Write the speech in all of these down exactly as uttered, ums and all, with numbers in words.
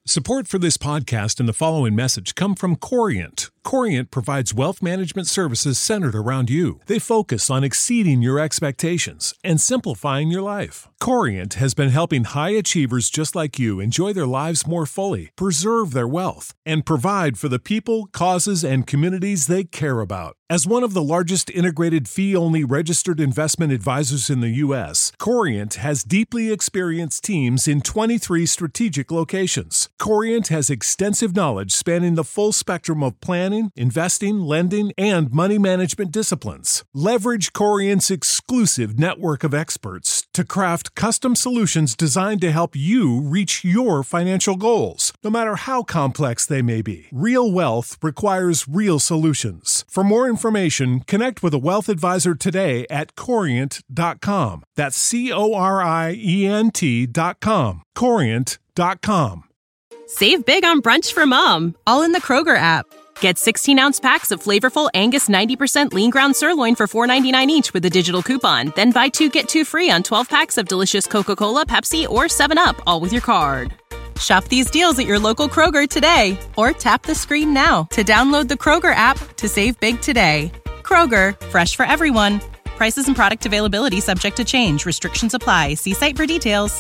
Support for this podcast and the following message come from Corient. Corient provides wealth management services centered around you. They focus on exceeding your expectations and simplifying your life. Corient has been helping high achievers just like you enjoy their lives more fully, preserve their wealth, and provide for the people, causes, and communities they care about. As one of the largest integrated fee-only registered investment advisors in the U S, Corient has deeply experienced teams in twenty-three strategic locations. Corient has extensive knowledge spanning the full spectrum of planning, investing, lending, and money management disciplines. Leverage Corient's exclusive network of experts to craft custom solutions designed to help you reach your financial goals, no matter how complex they may be. Real wealth requires real solutions. For more information, connect with a wealth advisor today at corient dot com. That's C O R I E N T dot com. corient dot com. Save big on brunch for mom, all in the Kroger app. Get sixteen-ounce packs of flavorful Angus ninety percent lean ground sirloin for four ninety-nine each with a digital coupon. Then buy two, get two free on twelve packs of delicious Coca-Cola, Pepsi, or seven up, all with your card. Shop these deals at your local Kroger today, or tap the screen now to download the Kroger app to save big today. Kroger, fresh for everyone. Prices and product availability subject to change. Restrictions apply. See site for details.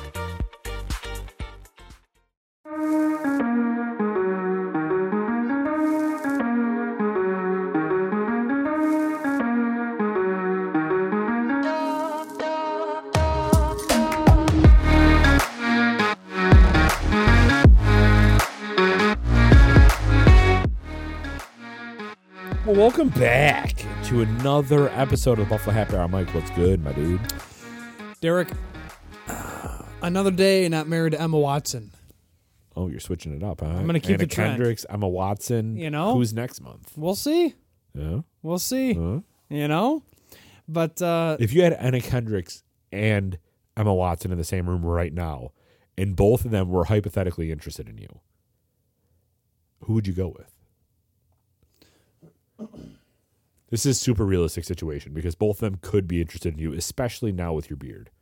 Well, welcome back to another episode of the Buffalo Happy Hour. Mike, what's good, my dude? Derek, uh, another day not married to Emma Watson. Oh, you're switching it up, huh? I'm going to keep Anna the trend. Kendricks, Emma Watson. You know? Who's next month? We'll see. Yeah. We'll see. Huh? You know? But uh, If you had Anna Kendricks and Emma Watson in the same room right now, and both of them were hypothetically interested in you, who would you go with? This is a super realistic situation because both of them could be interested in you, especially now with your beard.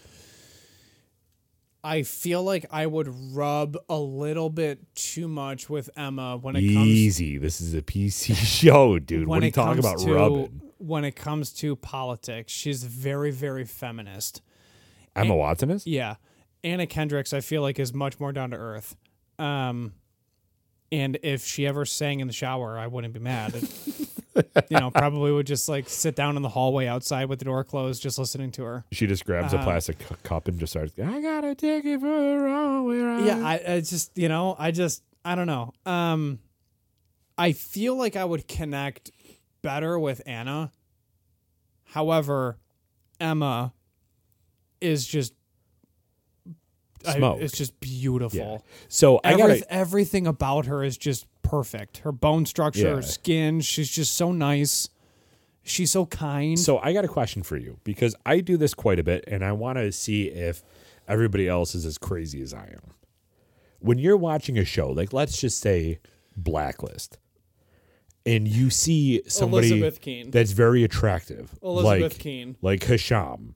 I feel like I would rub a little bit too much with Emma when it Easy. comes. This is a P C show, dude. When What are you it talking comes about to, rubbing? When it comes to politics, she's very, very feminist. Emma and, Watson is? Yeah. Anna Kendricks, I feel like, is much more down to earth. Um, and if she ever sang in the shower, I wouldn't be mad. You know, probably would just like sit down in the hallway outside with the door closed, just listening to her. She just grabs uh, a plastic cu- cup and just starts, I got to take it for a wrong way around. Yeah, I, I just, you know, I just, I don't know. Um, I feel like I would connect better with Anna. However, Emma is just, Smoke. I, it's just beautiful. Yeah. So I Everyth- got everything about her is just perfect. Her bone structure, Yeah. her skin, she's just so nice. She's so kind. So I got a question for you because I do this quite a bit and I want to see if everybody else is as crazy as I am. When you're watching a show, like let's just say Blacklist, and you see somebody Elizabeth Keene. that's very attractive, Elizabeth like, Keene. like Hisham.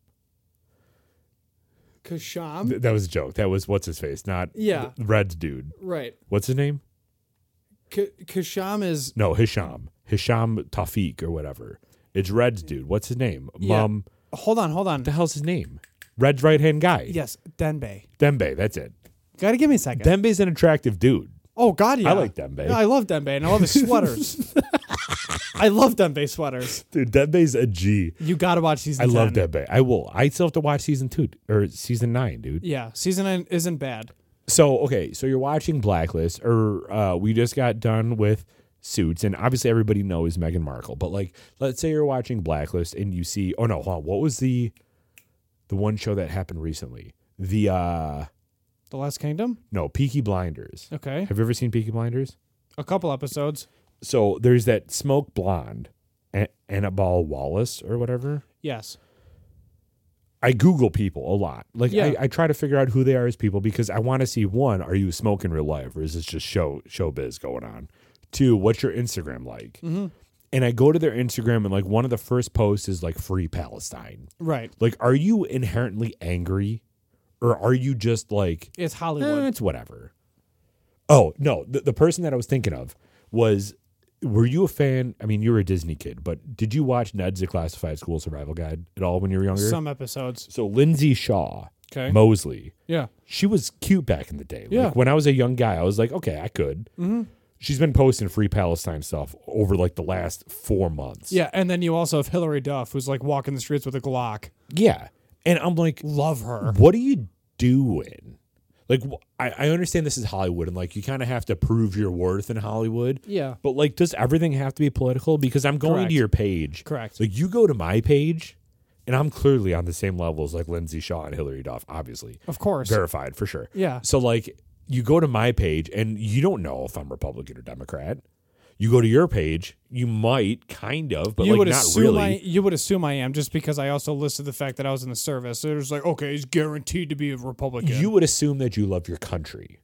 Kasham? Th- that was a joke. That was what's his face, not Yeah. Red's dude. Right. What's his name? K- Kasham is... No, Hisham. Hisham Tawfiq or whatever. It's Red's dude. What's his name? Yeah. Mom. Hold on, hold on. What the hell's his name? Red's right hand guy. Yes, Denbei. Dembe. That's it. Gotta give me a second. Dembe's an attractive dude. oh, God, yeah. I like Denbei. Yeah, I love Denbei, and I love his sweaters. I love Denbei sweaters. Dude, Dembe's a G. You gotta watch season I love ten. Dembe. I will. I still have to watch season two or season nine, dude. Yeah, season nine isn't bad. So, okay, so you're watching Blacklist, or uh, we just got done with Suits, and obviously everybody knows Meghan Markle, but like, let's say you're watching Blacklist and you see, oh no, hold on, what was the the one show that happened recently? The, uh, The Last Kingdom? no, Peaky Blinders. Okay. Have you ever seen Peaky Blinders? A couple episodes. So there's that smoke blonde, A- Annabelle Wallace or whatever. Yes. I Google people a lot. Like Yeah. I, I try to figure out who they are as people because I want to see, one, are you smoking real life or is this just show showbiz going on? Two, what's your Instagram like? Mm-hmm. And I go to their Instagram and like one of the first posts is like free Palestine. Right. Like, are you inherently angry or are you just like, It's eh, Hollywood. it's whatever? Oh, no. The, the person that I was thinking of was, were you a fan? I mean, you were a Disney kid, but did you watch Ned's Declassified School Survival Guide at all when you were younger? Some episodes. So Lindsay Shaw, Okay. Mosley, Yeah. she was cute back in the day. Yeah. Like when I was a young guy, I was like, okay, I could. Mm-hmm. She's been posting Free Palestine stuff over like the last four months. Yeah, and then you also have Hillary Duff, who's like walking the streets with a Glock. Yeah. And I'm like, Love her. what are you doing? Like, wh- I, I understand this is Hollywood and like you kind of have to prove your worth in Hollywood. Yeah. But like, does everything have to be political? Because I'm going Correct. to your page. Correct. Like, you go to my page, and I'm clearly on the same level as like Lindsay Shaw and Hillary Duff, obviously. Of course. Verified for sure. Yeah. So like, you go to my page, and you don't know if I'm Republican or Democrat. You go to your page, you might kind of, but you like would not assume really. I, you would assume I am just because I also listed the fact that I was in the service. So it was like, okay, he's guaranteed to be a Republican. You would assume that you love your country.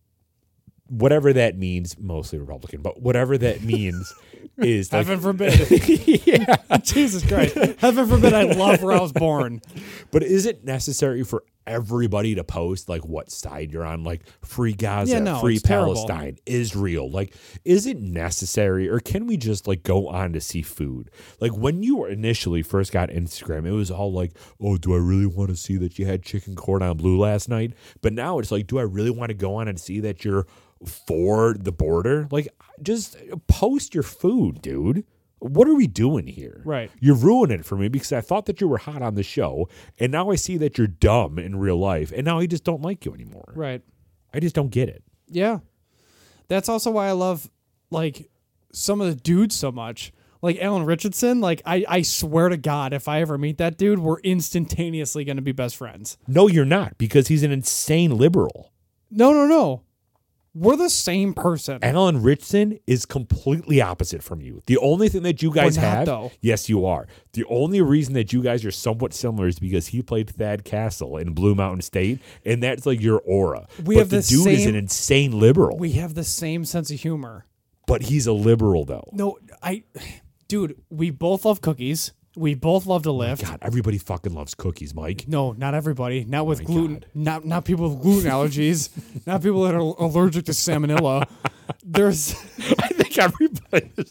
Whatever that means, mostly Republican, but whatever that means is like, Heaven forbid. yeah. Jesus Christ. Heaven forbid I love where I was born. But is it necessary for everybody to post like what side you're on? Like free Gaza, Yeah, no, free it's terrible. Palestine, Israel. Like, is it necessary, or can we just like go on to see food? Like when you were initially first got Instagram, it was all like, oh, do I really want to see that you had chicken cordon bleu last night? But now it's like, do I really want to go on and see that you're for the border? Like, just post your food, dude. What are we doing here? Right. You're ruining it for me because I thought that you were hot on the show, and now I see that you're dumb in real life, and now I just don't like you anymore. Right. I just don't get it. Yeah. That's also why I love like some of the dudes so much. Like Alan Richardson, like I, I swear to God, if I ever meet that dude, we're instantaneously going to be best friends. No, you're not, because he's an insane liberal. No, no, no. We're the same person. Alan Richardson is completely opposite from you. The only thing that you guys We're not, have, though. yes, you are. The only reason that you guys are somewhat similar is because he played Thad Castle in Blue Mountain State, and that's like your aura. We but have the the dude is same- an insane liberal. We have the same sense of humor. But he's a liberal, though. No, I, dude, we both love cookies. We both love to lift. God, everybody fucking loves cookies, Mike. No, not everybody. Not with my gluten. God. Not not people with gluten allergies. Not people that are allergic to salmonella. There's. I think everybody is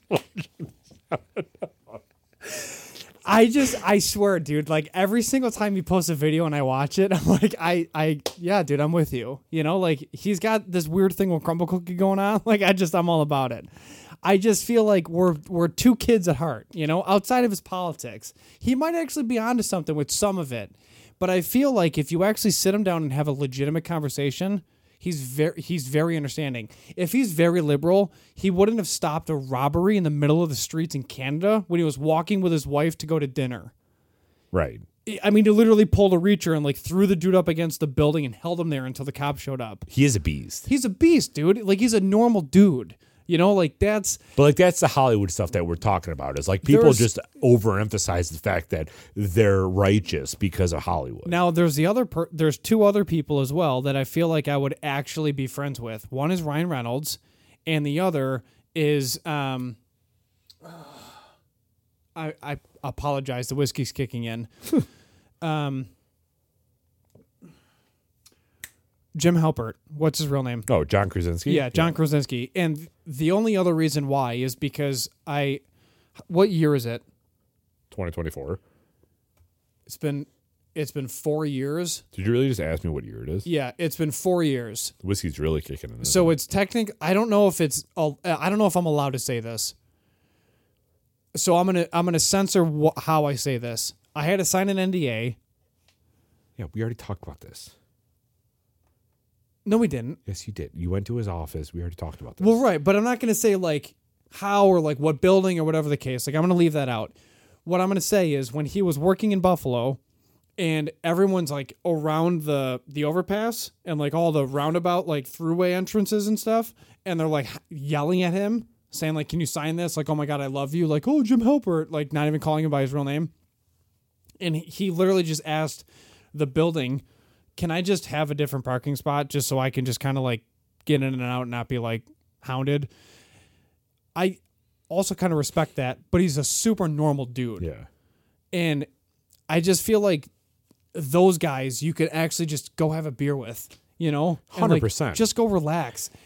I just, I swear, dude. Like every single time you post a video and I watch it, I'm like, I, I, yeah, dude, I'm with you. You know, like he's got this weird thing with Crumble Cookie going on. Like I just, I'm all about it. I just feel like we're we're two kids at heart, you know, outside of his politics. He might actually be onto something with some of it. But I feel like if you actually sit him down and have a legitimate conversation, he's very he's very understanding. If he's very liberal, he wouldn't have stopped a robbery in the middle of the streets in Canada when he was walking with his wife to go to dinner. right. I mean, he literally pulled a reacher and like threw the dude up against the building and held him there until the cops showed up. He is a beast. He's a beast, dude. Like he's a normal dude. You know, like that's But like that's the Hollywood stuff that we're talking about. Is like people There's- just overemphasize the fact that they're righteous because of Hollywood. now there's the other per- there's two other people as well that I feel like I would actually be friends with. One is Ryan Reynolds, and the other is um. I I apologize. The whiskey's kicking in. um. Jim Halpert. What's his real name? Oh, John Krasinski? Yeah, John Krasinski. And the only other reason why is because I. What year is it? twenty twenty-four. It's been. It's been four years. Did you really just ask me what year it is? Yeah, it's been four years. The whiskey's really kicking in. So it's technic. I don't know if it's. I don't know if I'm allowed to say this. So I'm gonna. I'm gonna censor wh- how I say this. I had to sign an N D A. Yeah, we already talked about this. No, we didn't. Yes, you did. You went to his office. We already talked about this. Well, right, but I'm not gonna say like how or like what building or whatever the case. Like I'm gonna leave that out. What I'm gonna say is when he was working in Buffalo, and everyone's like around the the overpass and like all the roundabout like throughway entrances and stuff, and they're like yelling at him, saying like, "Can you sign this?" Like, "Oh my God, I love you." Like, "Oh, Jim Halpert," like not even calling him by his real name. And he literally just asked the building, "Can I just have a different parking spot just so I can just kind of like get in and out and not be like hounded?" I also kind of respect that, but he's a super normal dude. Yeah. And I just feel like those guys you could actually just go have a beer with, you know? And, like, one hundred percent. just go relax.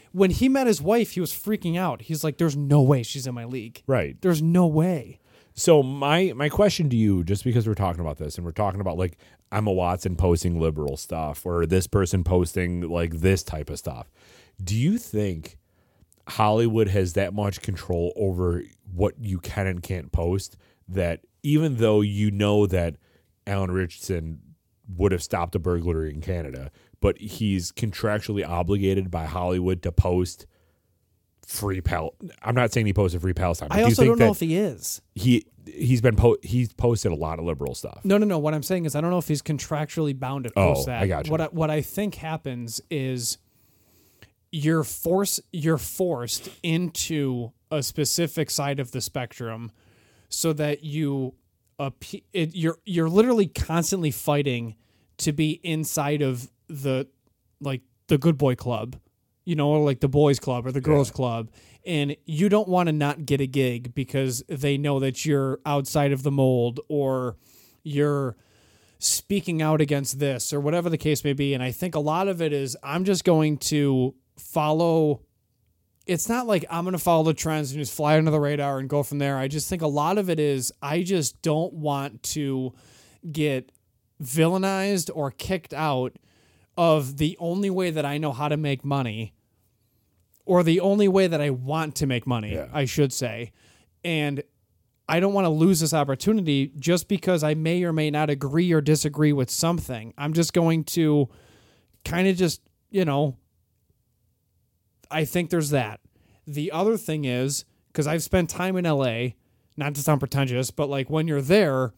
when he met his wife, he was freaking out. He's like, there's no way she's in my league. Right. There's no way. So my my question to you, just because we're talking about this and we're talking about like Emma Watson posting liberal stuff or this person posting like this type of stuff, do you think Hollywood has that much control over what you can and can't post that even though you know that Alan Richardson would have stopped a burglary in Canada, but he's contractually obligated by Hollywood to post free Pal. I'm not saying he posted free Palestine. But I do you also think don't know that if he is. he he's been po- he's posted a lot of liberal stuff. No, no, no. What I'm saying is I don't know if he's contractually bound to post Oh, that. I got you. What I, what I think happens is you're force you're forced into a specific side of the spectrum so that you appe- it, you're you're literally constantly fighting to be inside of the like the good boy club, you know, or like the boys club or the girls Yeah. club, and you don't want to not get a gig because they know that you're outside of the mold or you're speaking out against this or whatever the case may be. And I think a lot of it is I'm just going to follow. It's not like I'm going to follow the trends and just fly under the radar and go from there. I just think a lot of it is I just don't want to get villainized or kicked out of the only way that I know how to make money, or the only way that I want to make money, Yeah. I should say. And I don't want to lose this opportunity just because I may or may not agree or disagree with something. I'm just going to kind of just, you know, I think there's that. The other thing is, because I've spent time in L A, not to sound pretentious, but like when you're there,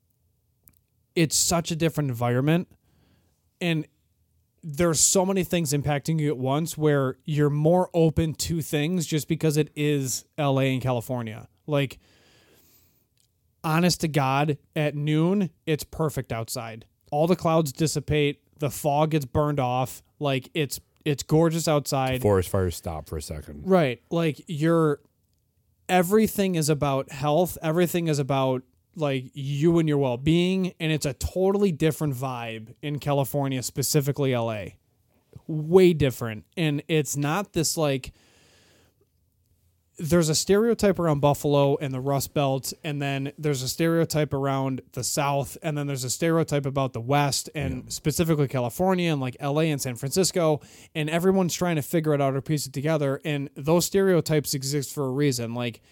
it's such a different environment. And there's so many things impacting you at once where you're more open to things just because it is L A and California. Like, honest to God, at noon, it's perfect outside. All the clouds dissipate. The fog gets burned off. Like, it's it's gorgeous outside. Forest fires stop for a second. Right. Like, you're... Everything is about health. Everything is about, like, you and your well-being, and it's a totally different vibe in California, specifically L A. Way different. And it's not this, like... There's a stereotype around Buffalo and the Rust Belt, and then there's a stereotype around the South, and then there's a stereotype about the West, and yeah. specifically California and like L A and San Francisco, and everyone's trying to figure it out or piece it together, and those stereotypes exist for a reason. Like,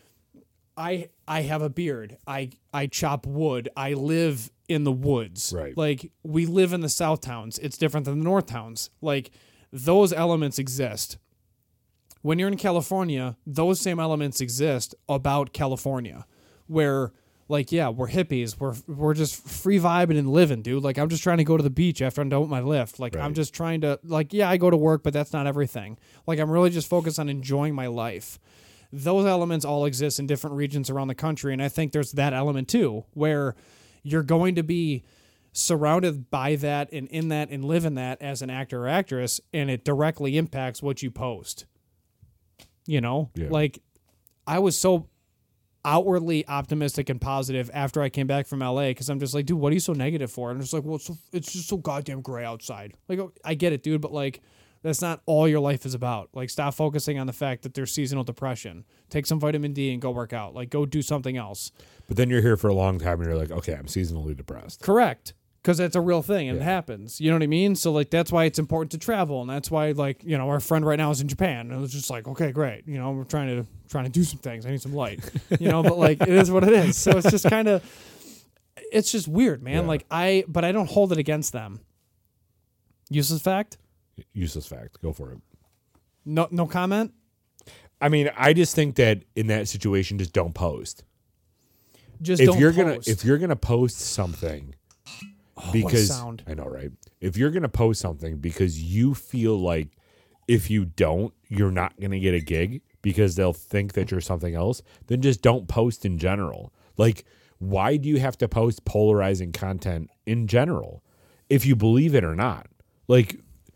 I I have a beard, I I chop wood, I live in the woods. Right. Like, we live in the South towns. It's different than the North towns. Like, those elements exist. When you're in California, those same elements exist about California, where, like, yeah, we're hippies. We're we're just free vibing and living, dude. Like, I'm just trying to go to the beach after I'm done with my lift. Like, right. I'm just trying to, like, yeah, I go to work, but that's not everything. Like, I'm really just focused on enjoying my life. Those elements all exist in different regions around the country, and I think there's that element, too, where you're going to be surrounded by that and in that and live in that as an actor or actress, and it directly impacts what you post. You know, yeah. like, I was so outwardly optimistic and positive after I came back from L A because I'm just like, dude, what are you so negative for? And I'm just like, well, it's, so, it's just so goddamn gray outside. Like, I get it, dude, but like, that's not all your life is about. Like, stop focusing on the fact that there's seasonal depression. Take some vitamin D and go work out. Like, go do something else. But then you're here for a long time and you're like, okay, I'm seasonally depressed. Correct. Because that's a real thing and yeah. it happens. You know what I mean? So, like, that's why it's important to travel. And that's why, like, you know, our friend right now is in Japan. And it's just like, okay, great. You know, we're trying to trying to do some things. I need some light. You know, but, like, it is what it is. So it's just kind of, it's just weird, man. Yeah. Like, I, but I don't hold it against them. Useless fact? Useless fact. Go for it. No, no comment? I mean, I just think that in that situation, just don't post. Just if don't you're post. gonna if you're gonna post something oh, because what a sound. I know, right? If you're gonna post something because you feel like if you don't, you're not gonna get a gig because they'll think that you're something else, then just don't post in general. Like, why do you have to post polarizing content in general if you believe it or not? Like,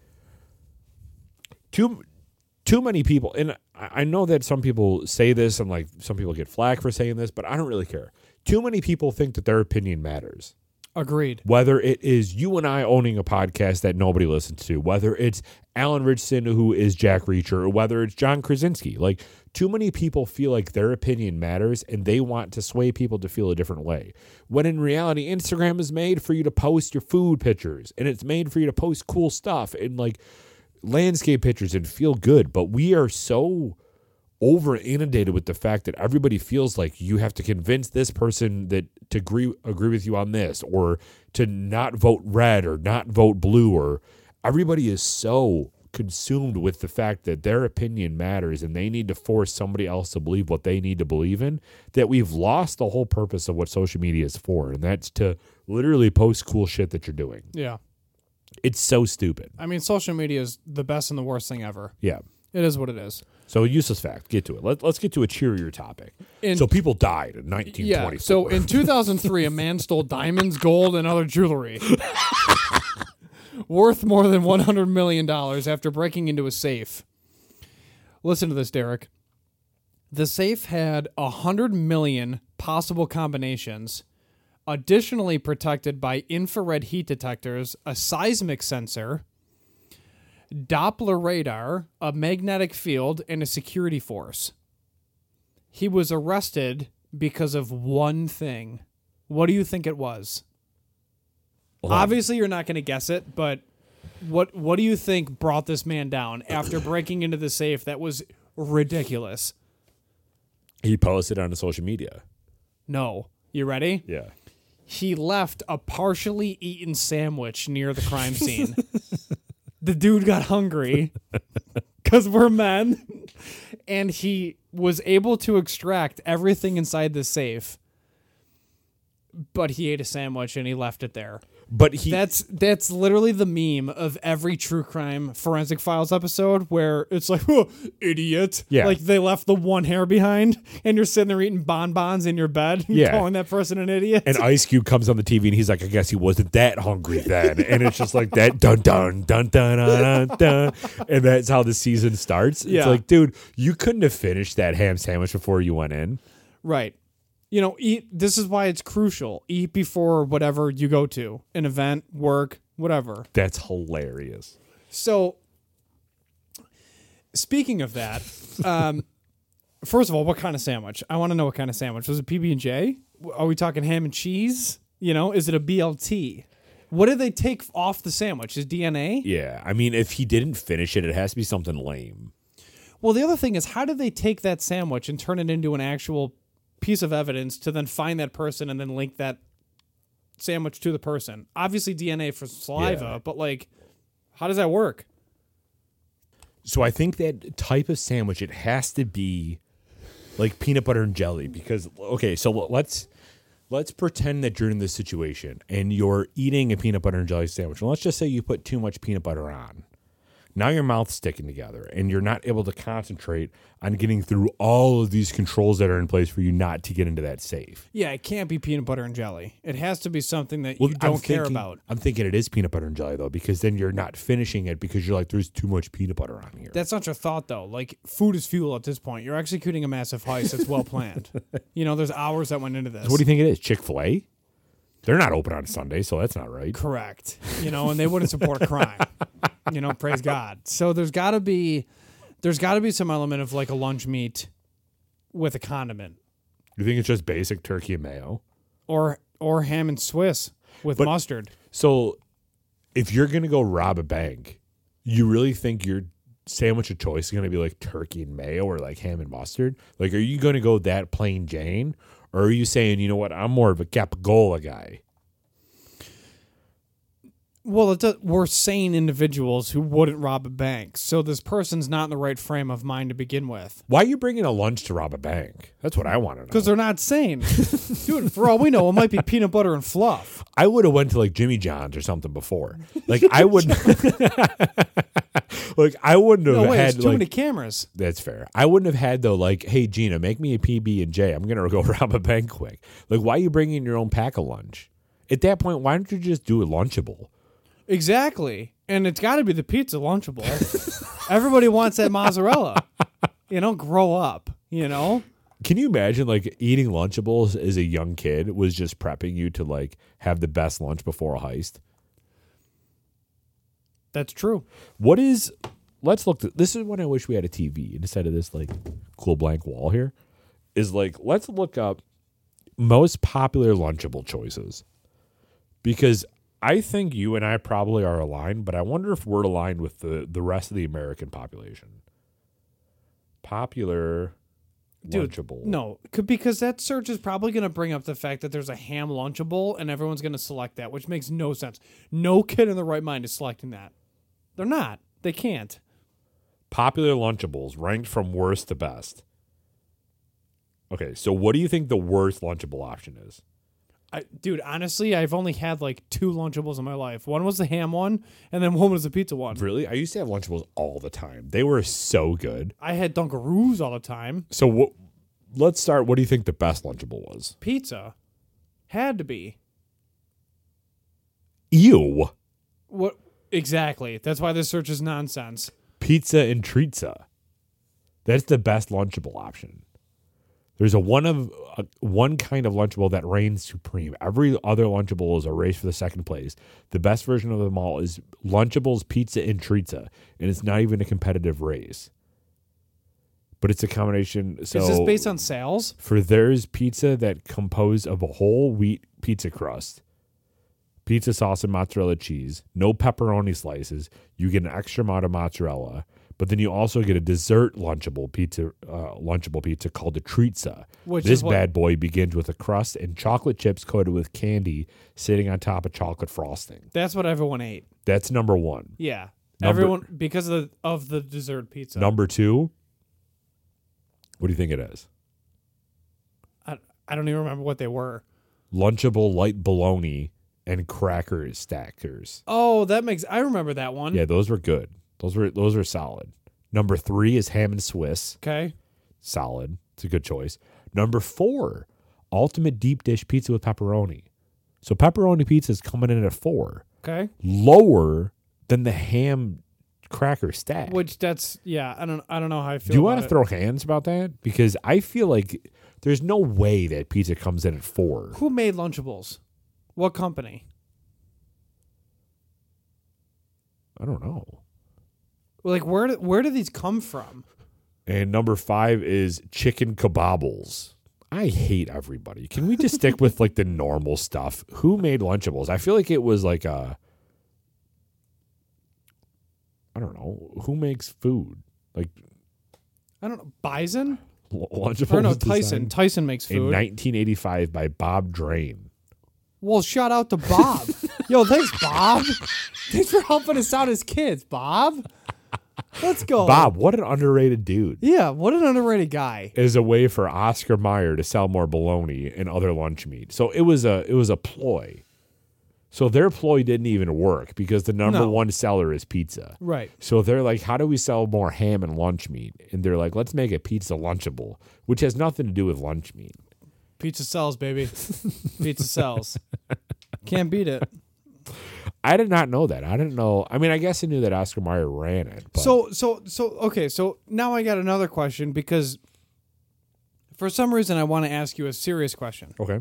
too too many people, and I know that some people say this and like some people get flack for saying this, but I don't really care. Too many people think that their opinion matters. Agreed. Whether it is you and I owning a podcast that nobody listens to, whether it's Alan Richardson, who is Jack Reacher, or whether it's John Krasinski. Like, too many people feel like their opinion matters and they want to sway people to feel a different way. When in reality, Instagram is made for you to post your food pictures, and it's made for you to post cool stuff and like landscape pictures and feel good. But we are so over inundated with the fact that everybody feels like you have to convince this person that to agree agree with you on this, or to not vote red or not vote blue, or everybody is so consumed with the fact that their opinion matters and they need to force somebody else to believe what they need to believe in, that we've lost the whole purpose of what social media is for, and that's to literally post cool shit that you're doing. Yeah. It's so stupid. I mean, social media is the best and the worst thing ever. Yeah. It is what it is. So, useless fact. Get to it. Let, let's get to a cheerier topic. In, so, people died in nineteen twenty-four. Yeah. So, in two thousand three, a man stole diamonds, gold, and other jewelry worth more than one hundred million dollars after breaking into a safe. Listen to this, Derek. The safe had one hundred million possible combinations, additionally protected by infrared heat detectors, a seismic sensor, Doppler radar, a magnetic field, and a security force. He was arrested because of one thing. What do you think it was? Well, obviously, you're not going to guess it, but what what do you think brought this man down after breaking into the safe that was ridiculous? He posted on the social media. No. You ready? Yeah. He left a partially eaten sandwich near the crime scene. The dude got hungry because we're men, and he was able to extract everything inside the safe, but he ate a sandwich and he left it there. But he that's that's literally the meme of every true crime Forensic Files episode where it's like, oh, idiot. Yeah. Like they left the one hair behind and you're sitting there eating bonbons in your bed and yeah. calling that person an idiot. And Ice Cube comes on the T V and he's like, I guess he wasn't that hungry then. And it's just like that dun dun dun dun dun dun, dun. And that's how the season starts. It's yeah. like, dude, you couldn't have finished that ham sandwich before you went in. Right. You know, eat. This is why it's crucial. Eat before whatever you go to, an event, work, whatever. That's hilarious. So, speaking of that, um, first of all, what kind of sandwich? I want to know what kind of sandwich. Was it P B and J? Are we talking ham and cheese? You know, is it a B L T? What did they take off the sandwich? Is D N A? Yeah, I mean, if he didn't finish it, it has to be something lame. Well, the other thing is, how did they take that sandwich and turn it into an actual piece of evidence to then find that person and then link that sandwich to the person? Obviously D N A for saliva, yeah. but like, how does that work? So I think that type of sandwich, it has to be like peanut butter and jelly, because, okay, so let's let's pretend that you're in this situation and you're eating a peanut butter and jelly sandwich. And let's just say you put too much peanut butter on. Now your mouth's sticking together and you're not able to concentrate on getting through all of these controls that are in place for you not to get into that safe. Yeah, it can't be peanut butter and jelly. It has to be something that Well, you don't I'm care thinking, about. I'm thinking it is peanut butter and jelly, though, because then you're not finishing it because you're like, there's too much peanut butter on here. That's not your thought, though. Like, food is fuel at this point. You're executing a massive heist that's well planned. You know, there's hours that went into this. So what do you think it is? Chick-fil-A? They're not open on Sunday, so that's not right. Correct. You know, and they wouldn't support crime. You know, praise God. So there's got to be, there's got to be some element of like a lunch meat with a condiment, You think it's just basic turkey and mayo? or or ham and Swiss with But- mustard. So if you're going to go rob a bank, you really think your sandwich of choice is going to be like turkey and mayo or like ham and mustard? Like, are you going to go that plain Jane? Or are you saying, you know what, I'm more of a capicola guy? Well, it does, we're sane individuals who wouldn't rob a bank, so this person's not in the right frame of mind to begin with. Why are you bringing a lunch to rob a bank? That's what I want to know. Because they're not sane. Dude, for all we know, it might be peanut butter and fluff. I would have went to like Jimmy John's or something before. Like I wouldn't. Like I wouldn't have No way, had there's too like. many cameras. That's fair. I wouldn't have had though. Like, hey Gina, make me a P B and J. I'm gonna go rob a bank quick. Like, why are you bringing your own pack of lunch? At that point, why don't you just do a Lunchable? Exactly. And it's got to be the pizza Lunchable. Everybody wants that mozzarella. You know, grow up, you know? Can you imagine like eating Lunchables as a young kid was just prepping you to like have the best lunch before a heist? That's true. What is, let's look, th- this is when I wish we had a T V instead of this like cool blank wall here, is like, let's look up most popular Lunchable choices. Because I think you and I probably are aligned, but I wonder if we're aligned with the, the rest of the American population. Popular Dude, Lunchable. no, c- because that search is probably going to bring up the fact that there's a ham Lunchable and everyone's going to select that, which makes no sense. No kid in the right mind is selecting that. They're not. They can't. Popular Lunchables ranked from worst to best. Okay, so what do you think the worst Lunchable option is? I, dude, honestly, I've only had like two Lunchables in my life. One was the ham one, and then one was the pizza one. Really? I used to have Lunchables all the time. They were so good. I had Dunkaroos all the time. So what? Let's start. What do you think the best Lunchable was? Pizza. Had to be. Ew. What? Exactly. That's why this search is nonsense. Pizza and Treatza. That's the best Lunchable option. There's a one of a, one kind of Lunchable that reigns supreme. Every other Lunchable is a race for the second place. The best version of them all is Lunchables, Pizza, and Treatza, and it's not even a competitive race. But it's a combination. So is this based on sales? for theirs pizza that composed of a whole wheat pizza crust, pizza sauce and mozzarella cheese, no pepperoni slices, you get an extra amount of mozzarella. But then you also get a dessert Lunchable pizza, uh, Lunchable pizza called the Treatza. Which this is what- bad boy begins with a crust and chocolate chips coated with candy, sitting on top of chocolate frosting. That's what everyone ate. That's number one. Yeah. Number- Everyone, because of the, of the dessert pizza. Number two. What do you think it is? I, I don't even remember what they were. Lunchable light bologna and cracker stackers. Oh, that makes, I remember that one. Yeah, those were good. Those were those are solid. Number three is ham and Swiss. Okay. Solid. It's a good choice. Number four, ultimate deep dish pizza with pepperoni. So pepperoni pizza is coming in at four. Okay. Lower than the ham cracker stack. Which that's, yeah, I don't I don't know how I feel Do you want want to throw hands about that? Because I feel like there's no way that pizza comes in at four. Who made Lunchables? What company? I don't know. Like, where do, where do these come from? And number five is chicken kebabbles. I hate everybody. Can we just stick with like the normal stuff? Who made Lunchables? I feel like it was like a, I don't know. Who makes food? Like I don't know. Bison? L- Lunchables Or no, was Tyson. designed Tyson makes in food. nineteen eighty-five by Bob Drain. Well, shout out to Bob. Yo, thanks, Bob. Thanks for helping us out as kids, Bob. Let's go. Bob, what an underrated dude. Yeah, what an underrated guy. Is a way for Oscar Mayer to sell more bologna and other lunch meat. So it was a it was a ploy. So their ploy didn't even work because the number No. one seller is pizza. Right. So they're like, how do we sell more ham and lunch meat? And they're like, let's make a pizza Lunchable, which has nothing to do with lunch meat. Pizza sells, baby. Pizza sells. Can't beat it. I did not know that. I didn't know. I mean, I guess I knew that Oscar Mayer ran it. But So, so, so, okay. So now I got another question because for some reason I want to ask you a serious question. okay.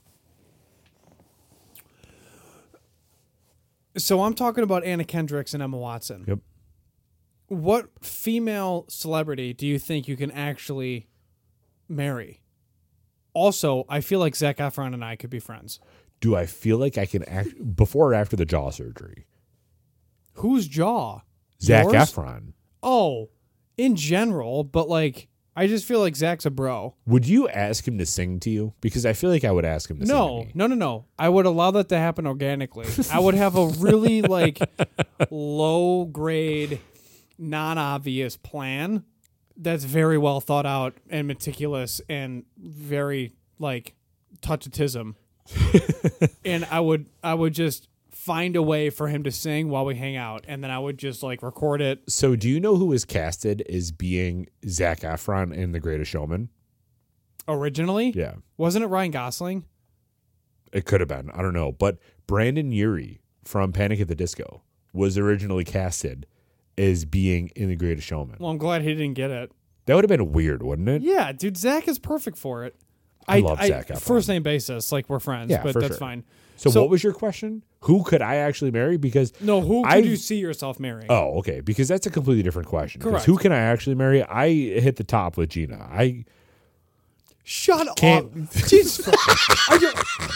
So I'm talking about Anna Kendricks and Emma Watson. Yep. What female celebrity do you think you can actually marry? Also, I feel like Zac Efron and I could be friends. Do I feel like I can act before or after the jaw surgery? Whose jaw? Zac Yours? Efron. Oh, in general, but like, I just feel like Zach's a bro. Would you ask him to sing to you? Because I feel like I would ask him to sing No, to me. no, no, no. I would allow that to happen organically. I would have a really like low grade, non obvious plan that's very well thought out and meticulous and very like touchatism. And I would I would just find a way for him to sing while we hang out, and then I would just like record it. So do you know who was casted as being Zac Efron in The Greatest Showman? Originally, Yeah. wasn't it Ryan Gosling? It could have been. I don't know. But Brandon Urie from Panic at the Disco was originally casted as being in The Greatest Showman. Well, I'm glad he didn't get it. That would have been weird, wouldn't it? Yeah, dude, Zach is perfect for it. I love Zac Efron. First name basis, like we're friends, Yeah, but for that's sure. fine. So, So- what was your question? Who could I actually marry? Because No, who could I've- you see yourself marrying? Oh, okay. Because that's a completely different question. 'Cause Correct. Who can I actually marry? I hit the top with Gina. I Shut Can't- up. Jesus Christ. I ju-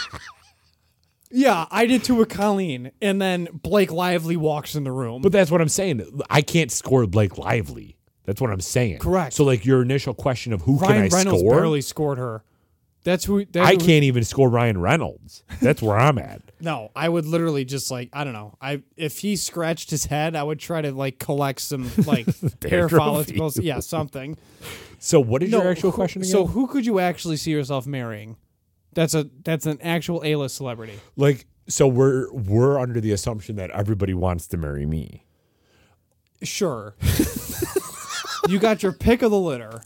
yeah, I did too with Colleen, and then Blake Lively walks in the room. But that's what I'm saying. I can't score Blake Lively. That's what I'm saying. Correct. So, like your initial question of who Ryan can I Reynolds score? barely scored her. That's who. That's I who- can't even score Ryan Reynolds. That's where I'm at. No, I would literally just like I don't know. I if he scratched his head, I would try to like collect some like hair Dandruff. follicles. Yeah, something. So, what is your No, actual who- question again? So who could you actually see yourself marrying? That's a that's an actual A-list celebrity. like, so we're we're under the assumption that everybody wants to marry me. Sure. You got your pick of the litter.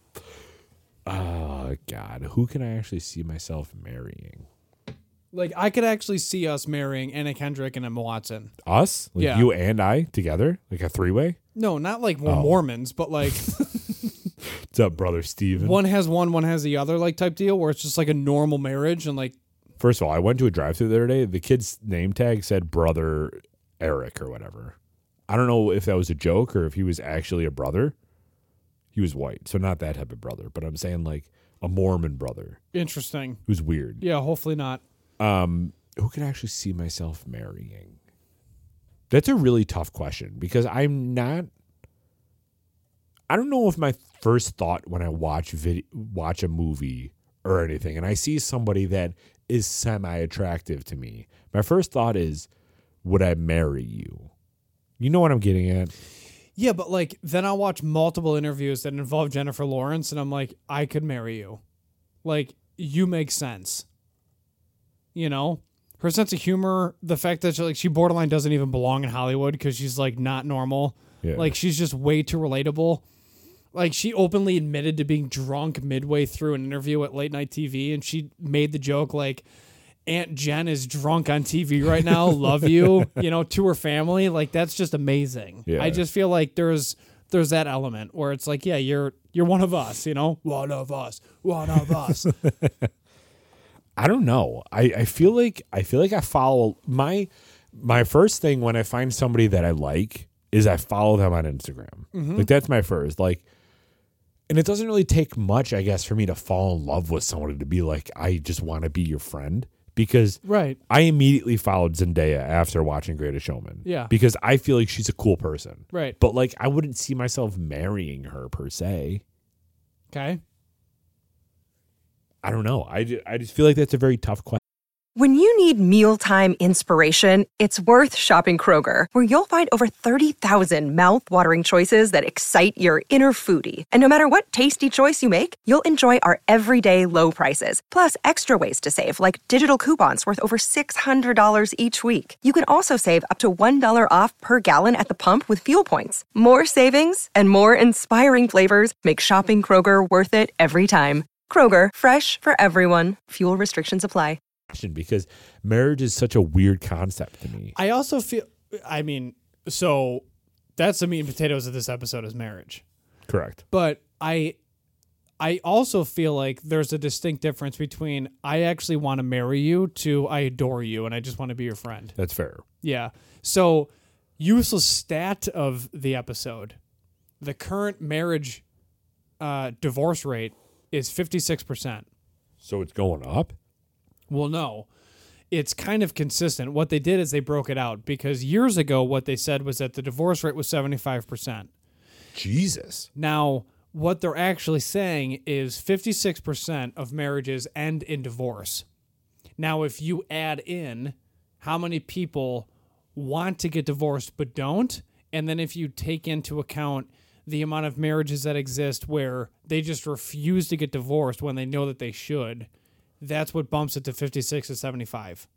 Oh God, who can I actually see myself marrying? Like I could actually see us marrying Anna Kendrick and Emma Watson. Us? Like Yeah. you and I together, like a three way. No, not like we're Oh. Mormons, but like What's up, brother Steven? one has one, one has the other, like type deal, where it's just like a normal marriage and like First of all, I went to a drive-through the other day. The kid's name tag said brother Eric or whatever. I don't know if that was a joke or if he was actually a brother. He was white, so not that type of brother. But I'm saying like a Mormon brother interesting. who's weird. Yeah, hopefully not. Um, who can I actually see myself marrying? That's a really tough question because I'm not. I don't know if my first thought when I watch vid- watch a movie or anything, and I see somebody that is semi-attractive to me, my first thought is, would I marry you? You know what I'm getting at? Yeah, but like then I'll watch multiple interviews that involve Jennifer Lawrence and I'm like, I could marry you. Like, you make sense. You know? Her sense of humor, the fact that she, like she borderline doesn't even belong in Hollywood because she's like not normal. Yeah. Like she's just way too relatable. Like she openly admitted to being drunk midway through an interview at late night T V and she made the joke like Aunt Jen is drunk on T V right now. Love you, you know, to her family. Like that's just amazing. Yeah. I just feel like there's there's that element where it's like, yeah, you're you're one of us, you know, one of us, one of us. I don't know. I, I feel like I feel like I follow my my first thing when I find somebody that I like is I follow them on Instagram. Like that's my first. Like, and it doesn't really take much, I guess, for me to fall in love with somebody to be like, I just want to be your friend. Because Right. I immediately followed Zendaya after watching Greatest Showman. Yeah. Because I feel like she's a cool person. Right. But like I wouldn't see myself marrying her per se. Okay. I don't know. I just, I just feel like that's a very tough question. When you need mealtime inspiration, it's worth shopping Kroger, where you'll find over thirty thousand mouthwatering choices that excite your inner foodie. And no matter what tasty choice you make, you'll enjoy our everyday low prices, plus extra ways to save, like digital coupons worth over six hundred dollars each week. You can also save up to one dollar off per gallon at the pump with fuel points. More savings and more inspiring flavors make shopping Kroger worth it every time. Kroger, fresh for everyone. Fuel restrictions apply. Because marriage is such a weird concept to me. I also feel I mean, so that's the meat and potatoes of this episode is marriage. Correct. But I I also feel like there's a distinct difference between I actually want to marry you to I adore you and I just want to be your friend. That's fair. Yeah. So, useless stat of the episode. The current marriage uh, divorce rate is fifty-six percent. So it's going up? Well, no. It's kind of consistent. What they did is they broke it out because years ago what they said was that the divorce rate was seventy-five percent. Jesus. Now, what they're actually saying is fifty-six percent of marriages end in divorce. Now, if you add in how many people want to get divorced but don't, and then if you take into account the amount of marriages that exist where they just refuse to get divorced when they know that they should, that's what bumps it to fifty-six to seventy-five.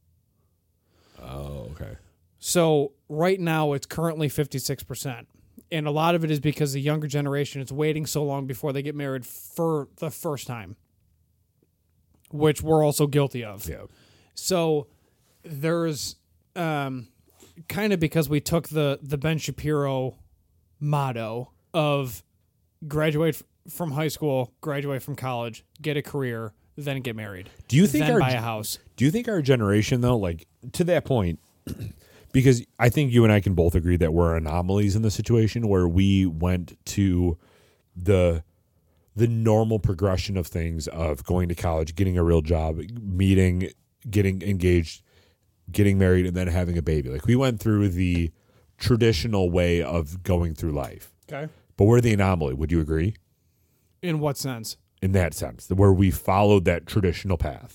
Oh, okay. So right now it's currently fifty-six percent. And a lot of it is because the younger generation is waiting so long before they get married for the first time, which we're also guilty of. Yeah. So there's um, kind of because we took the, the Ben Shapiro motto of graduate from high school, graduate from college, get a career, then get married. Do you think then our, buy a house? Do you think our generation, though, like to that point, because I think you and I can both agree that we're anomalies in the situation where we went to the the normal progression of things of going to college, getting a real job, meeting, getting engaged, getting married, and then having a baby. Like we went through the traditional way of going through life. Okay. But we're the anomaly. Would you agree? In what sense? In that sense, where we followed that traditional path.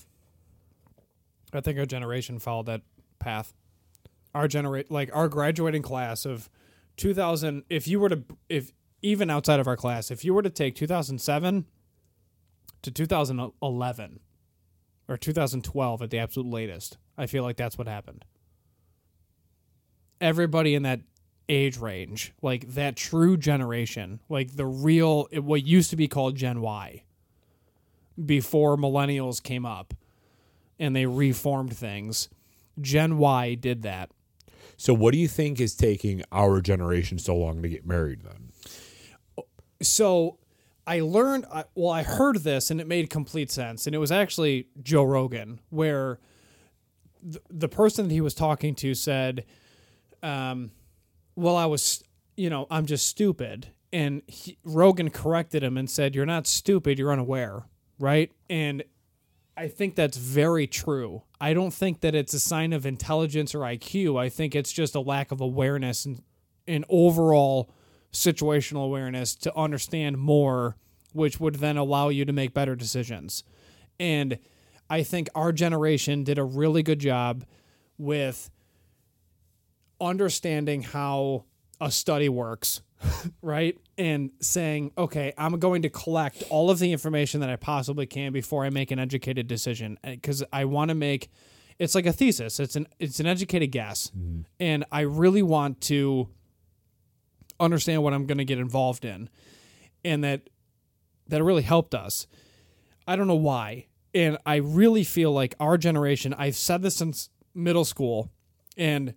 I think our generation followed that path. Our generate like our graduating class of two thousand. If you were to, if even outside of our class, if you were to take two thousand seven to two thousand eleven or two thousand twelve at the absolute latest, I feel like that's what happened. Everybody in that age range, like that true generation, like the real, what used to be called Gen Y, before millennials came up and they reformed things, Gen Y did that. So what do you think is taking our generation so long to get married then? So I learned, well, I heard this and it made complete sense. And it was actually Joe Rogan, where the, the person that he was talking to said, um, well, I was, you know, I'm just stupid. And he, Rogan corrected him and said, you're not stupid, you're unaware, right? And I think that's very true. I don't think that it's a sign of intelligence or I Q. I think it's just a lack of awareness and, and overall situational awareness to understand more, which would then allow you to make better decisions. And I think our generation did a really good job with understanding how a study works, right? And saying, okay, I'm going to collect all of the information that I possibly can before I make an educated decision, because I want to make, it's like a thesis. It's an it's an educated guess. Mm-hmm. And I really want to understand what I'm going to get involved in. And that that really helped us. I don't know why. And I really feel like our generation, I've said this since middle school, and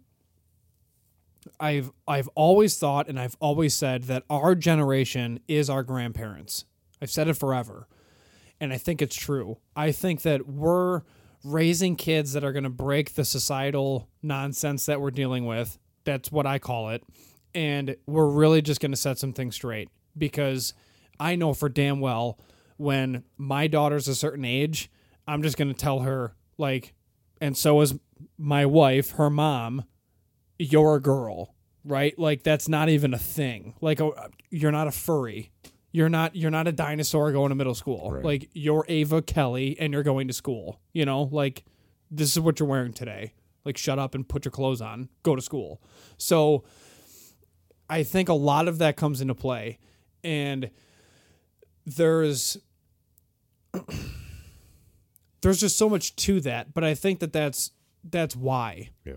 I've I've always thought and I've always said that our generation is our grandparents. I've said it forever. And I think it's true. I think that we're raising kids that are going to break the societal nonsense that we're dealing with. That's what I call it. And we're really just going to set some things straight, because I know for damn well when my daughter's a certain age, I'm just going to tell her, like, and so is my wife, her mom, you're a girl, right? Like, that's not even a thing. Like, you're not a furry. You're not you're not a dinosaur going to middle school. Right. Like, you're Ava Kelly and you're going to school. You know, like, this is what you're wearing today. Like, shut up and put your clothes on. Go to school. So I think a lot of that comes into play. And there's there's just so much to that. But I think that that's, that's why. Yeah.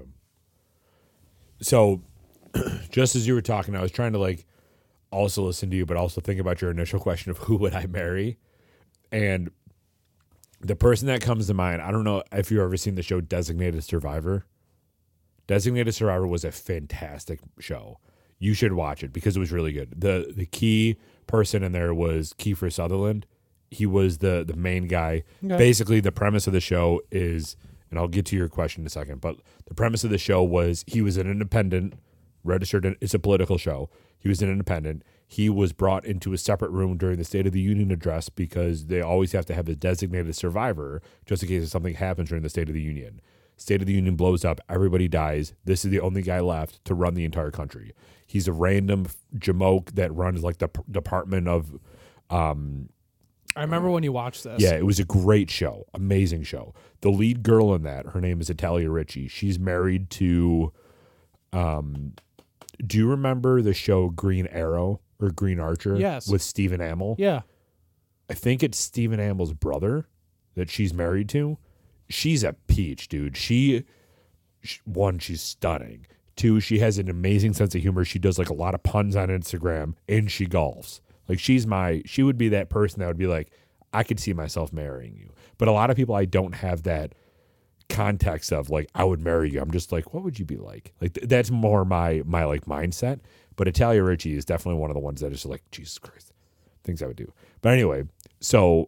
So just as you were talking, I was trying to, like, also listen to you, but also think about your initial question of who would I marry? And the person that comes to mind, I don't know if you've ever seen the show Designated Survivor. Designated Survivor was a fantastic show. You should watch it because it was really good. The the key person in there was Kiefer Sutherland. He was the, the main guy. Okay. Basically, the premise of the show is, and I'll get to your question in a second, but the premise of the show was he was an independent, registered, it's a political show. He was an independent. He was brought into a separate room during the State of the Union address because they always have to have a designated survivor just in case something happens during the State of the Union. State of the Union blows up. Everybody dies. This is the only guy left to run the entire country. He's a random jamoke that runs like the p- Department of... Um, I remember when you watched this. Yeah, it was a great show. Amazing show. The lead girl in that, her name is Italia Ritchie. She's married to... Um, do you remember the show Green Arrow or Green Archer? Yes. With Stephen Amell? Yeah. I think it's Stephen Amell's brother that she's married to. She's a peach, dude. She, she, one, she's stunning. Two, she has an amazing sense of humor. She does like a lot of puns on Instagram, and she golfs. Like, she's my, she would be that person that would be like, I could see myself marrying you. But a lot of people, I don't have that context of like, I would marry you. I'm just like, what would you be like? Like, th- that's more my, my like mindset. But Italia Ritchie is definitely one of the ones that is like, Jesus Christ. things I would do. But anyway, so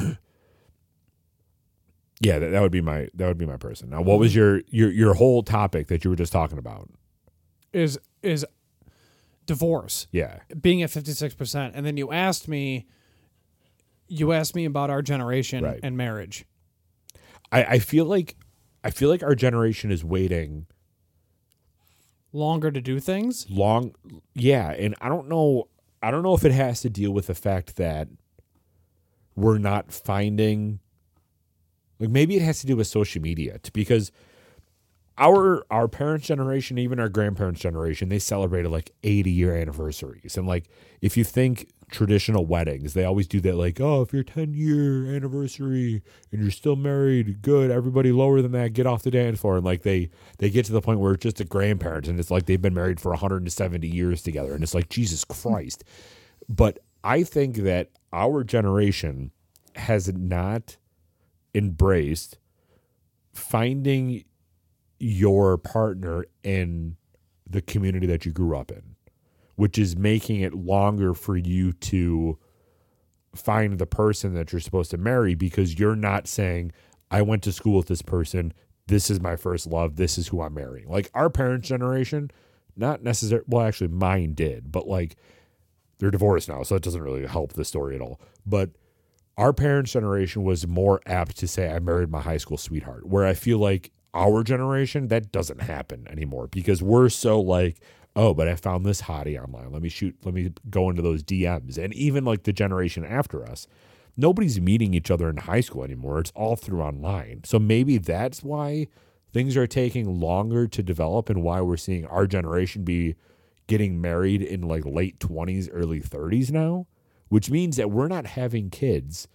yeah, that, that would be my that would be my person. Now, what was your your your whole topic that you were just talking about? Is is divorce. Yeah. Being at fifty-six percent. And then you asked me you asked me about our generation Right. and marriage. I, I feel like I feel like our generation is waiting Longer to do things? long yeah, and I don't know I don't know if it has to deal with the fact that we're not finding like maybe it has to do with social media because our our parents' generation, even our grandparents' generation, they celebrated like eighty year anniversaries. And like if you think traditional weddings, they always do that like, oh, if you're ten year anniversary and you're still married, good, everybody lower than that, get off the dance floor. And like they they get to the point where it's just a grandparents and it's like they've been married for one hundred seventy years together. And it's like, Jesus Christ. But I think that our generation has not embraced finding your partner in the community that you grew up in, which is making it longer for you to find the person that you're supposed to marry because you're not saying, I went to school with this person. This is my first love. This is who I'm marrying. Like our parents' generation, not necessarily, well, actually mine did, but like they're divorced now, so it doesn't really help the story at all. But our parents' generation was more apt to say, I married my high school sweetheart, where I feel like our generation, that doesn't happen anymore because we're so like, oh, but I found this hottie online. Let me shoot, let me go into those D Ms. And even like the generation after us, nobody's meeting each other in high school anymore. It's all through online. So maybe that's why things are taking longer to develop and why we're seeing our generation be getting married in like late twenties, early thirties now, which means that we're not having kids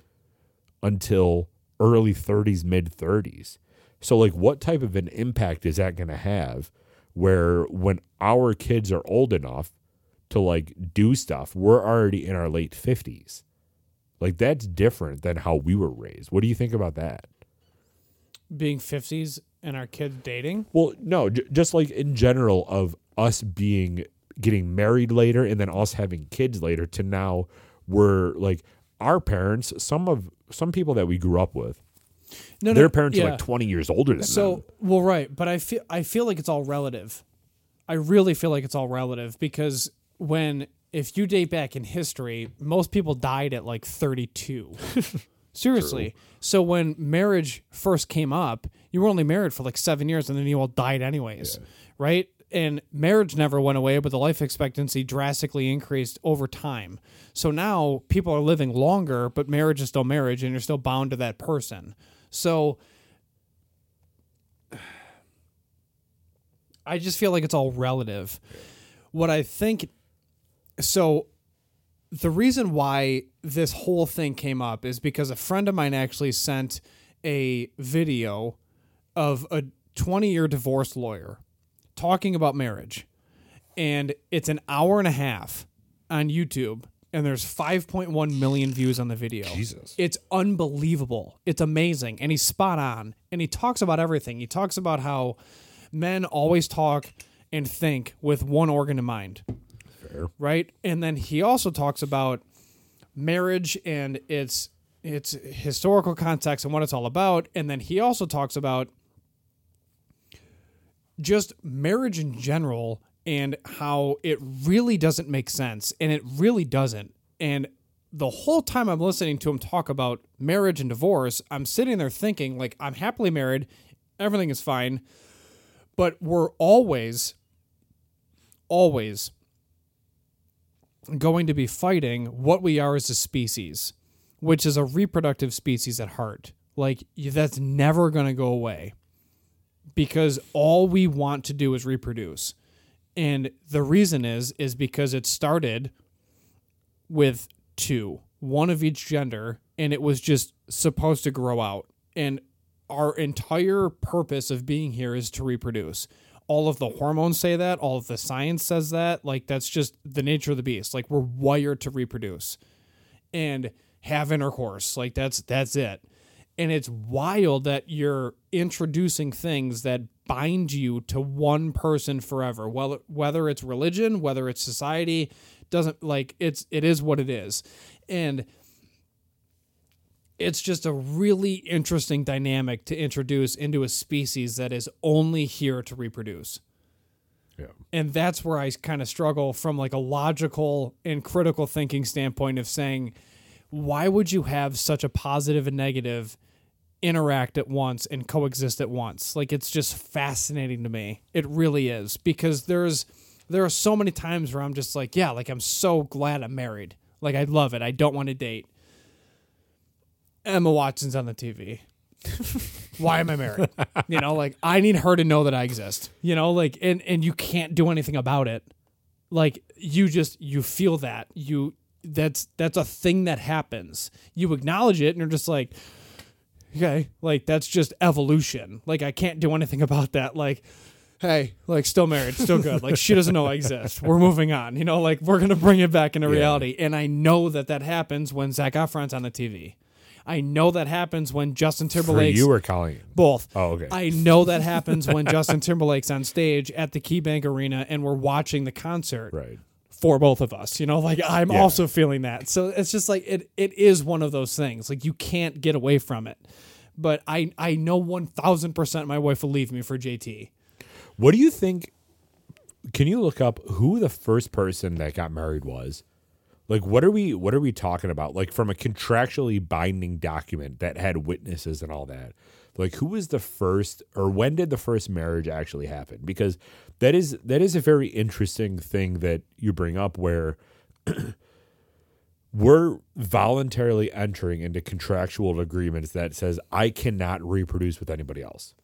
until early thirties, mid thirties. So like what type of an impact is that going to have where when our kids are old enough to like do stuff, we're already in our late fifties. Like that's different than how we were raised. What do you think about that? Being fifties and our kids dating? Well, no, j- just like in general of us being getting married later and then us having kids later to now we're like our parents, some of some people that we grew up with, No, their no, parents yeah. are like twenty years older than So, them. well, right, but I feel I feel like it's all relative. I really feel like it's all relative because when if you date back in history, most people died at like thirty-two. Seriously. True. So when marriage first came up, you were only married for like seven years and then you all died anyways, yeah. right? And marriage never went away, but the life expectancy drastically increased over time. So now people are living longer, but marriage is still marriage and you're still bound to that person. So I just feel like it's all relative. What I think, so the reason why this whole thing came up is because a friend of mine actually sent a video of a twenty-year divorce lawyer talking about marriage. And it's an hour and a half on YouTube. And there's five point one million views on the video. Jesus. It's unbelievable. It's amazing. And he's spot on. And he talks about everything. He talks about how men always talk and think with one organ in mind. Fair. Right? And then he also talks about marriage and its its historical context and what it's all about. And then he also talks about just marriage in general and how it really doesn't make sense, and it really doesn't. And the whole time I'm listening to him talk about marriage and divorce, I'm sitting there thinking, like, I'm happily married, everything is fine, but we're always, always going to be fighting what we are as a species, which is a reproductive species at heart. Like, that's never going to go away because all we want to do is reproduce. And the reason is, is because it started with two, one of each gender, and it was just supposed to grow out. And our entire purpose of being here is to reproduce. All of the hormones say that. All of the science says that. Like, that's just the nature of the beast. Like, we're wired to reproduce and have intercourse. Like, that's that's it. And it's wild that you're introducing things that bind you to one person forever. Well, whether it's religion, whether it's society, Doesn't like it's it is what it is. And it's just a really interesting dynamic to introduce into a species that is only here to reproduce. Yeah. And that's where I kind of struggle from like a logical and critical thinking standpoint of saying, why would you have such a positive and negative interact at once and coexist at once? Like, it's just fascinating to me. It really is, because there's there are so many times where I'm just like, yeah, like I'm so glad I'm married. Like, I love it. I don't want to date. Emma Watson's on the T V. Why am I married? You know, like, I need her to know that I exist. You know, like, and, and you can't do anything about it. Like, you just, you feel that. You, that's, that's a thing that happens. You acknowledge it and you're just like, okay, like, that's just evolution. Like, I can't do anything about that. Like, hey, like, still married, still good. Like, she doesn't know I exist. We're moving on. You know, like, we're going to bring it back into Yeah. reality. And I know that that happens when Zac Efron's on the T V. I know that happens when Justin For Timberlake's... you or Colleen? Both. Oh, okay. I know that happens when Justin Timberlake's on stage at the KeyBank Arena and we're watching the concert Right. for both of us. You know, like, I'm Yeah. also feeling that. So it's just like, it. it is one of those things. Like, you can't get away from it. But I, I know one thousand percent my wife will leave me for J T. What do you think? Can you look up who the first person that got married was? Like, what are we what are we talking about? Like, from a contractually binding document that had witnesses and all that. Like, who was the first, or when did the first marriage actually happen? Because that is that is a very interesting thing that you bring up, where we're voluntarily entering into contractual agreements that says I cannot reproduce with anybody else.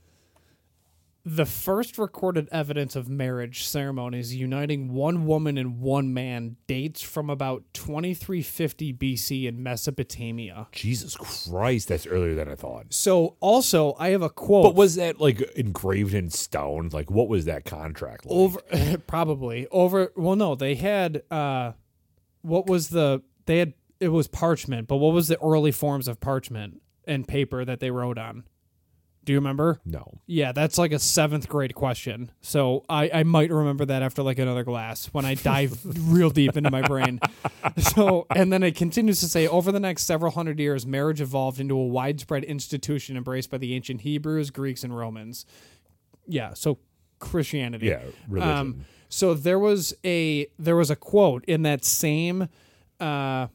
The first recorded evidence of marriage ceremonies uniting one woman and one man dates from about twenty-three fifty B C in Mesopotamia. Jesus Christ, that's earlier than I thought. So also, I have a quote. But was that like engraved in stone? Like, what was that contract like? over probably over well no, they had uh what was the they had it was parchment, but what was the early forms of parchment and paper that they wrote on? Do you remember? No. Yeah, that's like a seventh grade question. So I, I might remember that after like another glass when I dive real deep into my brain. So, and then it continues to say, over the next several hundred years, marriage evolved into a widespread institution embraced by the ancient Hebrews, Greeks, and Romans. Yeah, so Christianity. Yeah, religion. Um, so there was a there was a quote in that same uh,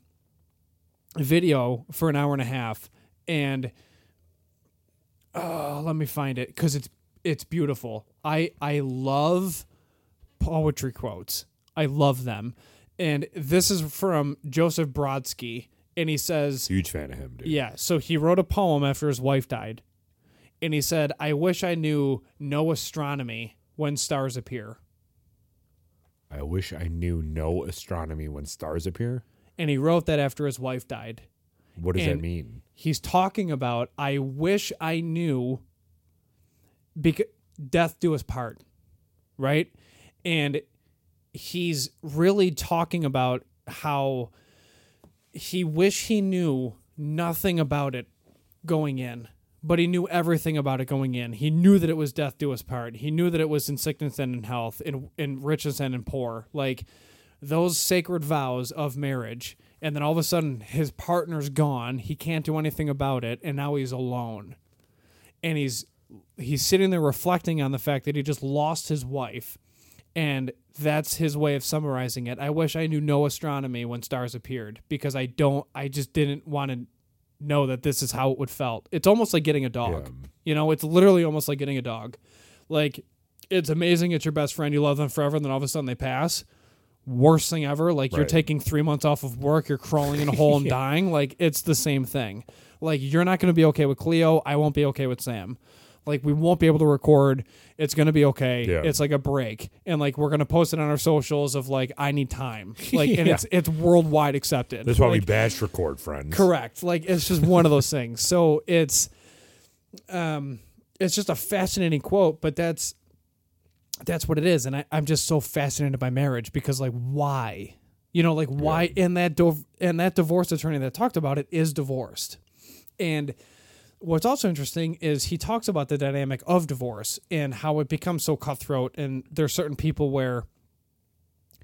video for an hour and a half, and oh, let me find it because it's it's beautiful. I I love poetry quotes. I love them, and this is from Joseph Brodsky, and he says, Huge fan of him, dude. yeah. So he wrote a poem after his wife died, and he said, "I wish I knew no astronomy when stars appear." I wish I knew no astronomy when stars appear. And he wrote that after his wife died. What does And that mean? He's talking about, I wish I knew, because death do us part, right? And he's really talking about how he wish he knew nothing about it going in, but he knew everything about it going in. He knew that it was death do us part. He knew that it was in sickness and in health, in, in richness and in poor. Like, those sacred vows of marriage. And then all of a sudden, his partner's gone. He can't do anything about it, and now he's alone. And he's he's sitting there reflecting on the fact that he just lost his wife, and that's his way of summarizing it. I wish I knew no astronomy when stars appeared, because I don't. I just didn't want to know that this is how it would felt. It's almost like getting a dog. Yeah. You know, it's literally almost like getting a dog. Like, it's amazing. It's your best friend. You love them forever, and then all of a sudden they pass. Worst thing ever. Like, you're Right. taking three months off of work, you're crawling in a hole and dying. Like, it's the same thing. Like, you're not going to be okay with Cleo. I won't be okay with Sam. Like, we won't be able to record. It's going to be okay. Yeah. It's like a break. And like, we're going to post it on our socials of like, I need time. Like, and Yeah. it's, it's worldwide accepted. That's why we Like, bash record, friends. correct. Like, it's just one of those things. So it's, um, it's just a fascinating quote, but that's, that's what it is. And I, I'm just so fascinated by marriage because, like, why? You know, like, why? Yeah. And that div- and that divorce attorney that talked about it is divorced. And what's also interesting is he talks about the dynamic of divorce and how it becomes so cutthroat. And there's certain people where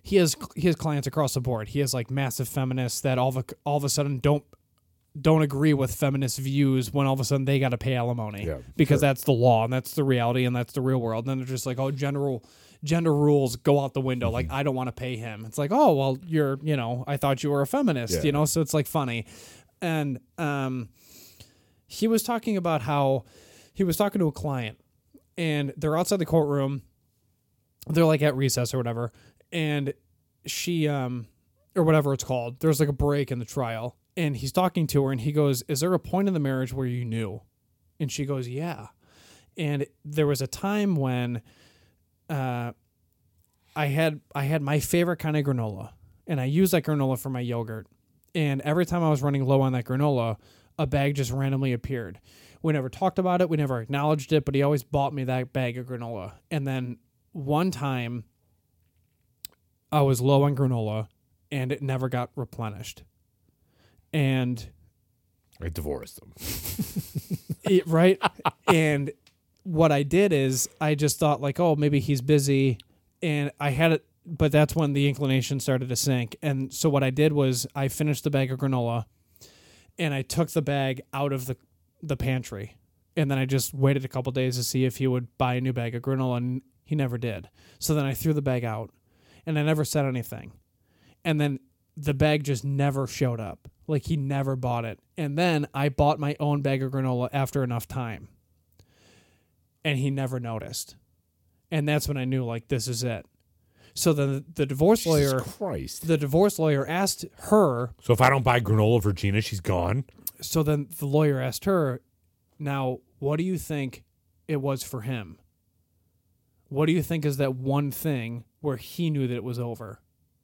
he has he has clients across the board. He has like massive feminists that all of a, all of a sudden don't don't agree with feminist views when all of a sudden they got to pay alimony Yeah, because sure. that's the law and that's the reality and that's the real world. And then they're just like, oh, gender gender rules go out the window. Mm-hmm. Like, I don't want to pay him. It's like, oh, well, you're, you know, I thought you were a feminist, Yeah. you know? So it's like funny. And um, he was talking about how he was talking to a client and they're outside the courtroom. They're like at recess or whatever. And she, um, or whatever it's called, there's like a break in the trial. And he's talking to her and he goes, is there a point in the marriage where you knew? And she goes, yeah. And there was a time when uh, I had I had my favorite kind of granola. And I used that granola for my yogurt. And every time I was running low on that granola, a bag just randomly appeared. We never talked about it. We never acknowledged it. But he always bought me that bag of granola. And then one time I was low on granola and it never got replenished. And I divorced him. it, right. And what I did is I just thought like, oh, maybe he's busy. And I had it, but that's when the inclination started to sink. And so what I did was I finished the bag of granola and I took the bag out of the, the pantry. And then I just waited a couple days to see if he would buy a new bag of granola, and he never did. So then I threw the bag out and I never said anything. And then the bag just never showed up. Like, he never bought it. And then I bought my own bag of granola after enough time. And he never noticed. And that's when I knew, like, this is it. So the the divorce Jesus lawyer Christ. the divorce lawyer asked her, So if I don't buy granola for Gina, she's gone? so then the lawyer asked her, now, what do you think it was for him? What do you think is that one thing where he knew that it was over?